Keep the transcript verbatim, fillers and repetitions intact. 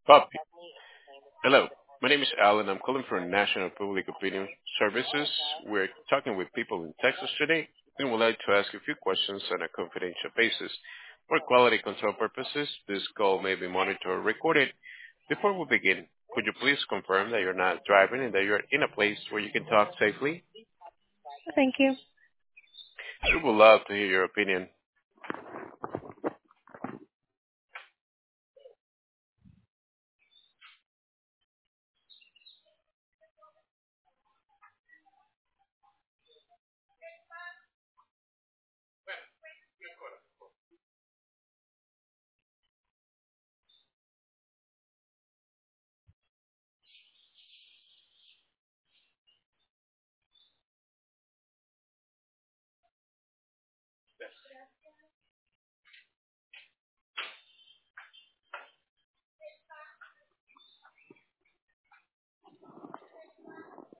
Puppy. Hello, my name is Alan. I'm calling from National Public Opinion Services. We're talking with people in Texas today and would like to ask a few questions on a confidential basis. For quality control purposes, this call may be monitored or recorded. Before we begin, could you please confirm that you're not driving and that you're in a place where you can talk safely? Thank you. We would love to hear your opinion.